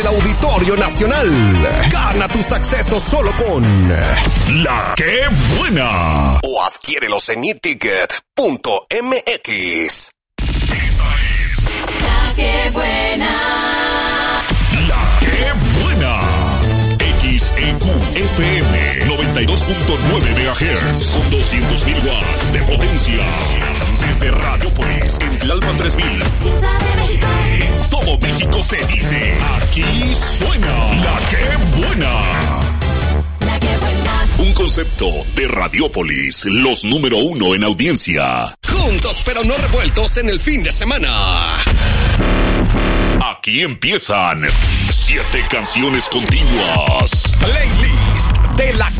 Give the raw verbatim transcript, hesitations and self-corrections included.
El Auditorio Nacional. Gana tus accesos solo con La Que Buena. O adquiérelos en e ticket punto m x. Esta es La Que Buena. La Que Buena. X E Q F M noventa y dos punto nueve megahertz con doscientos mil watts de potencia. Desde Radiopolis en Tlalpan tres mil. Ciudad de México. En todo México se dice, aquí suena La Que Buena. La Que Buena. Un concepto de Radiopolis, los número uno en audiencia. Juntos pero no revueltos en el fin de semana. Aquí empiezan siete canciones continuas. Playlist de La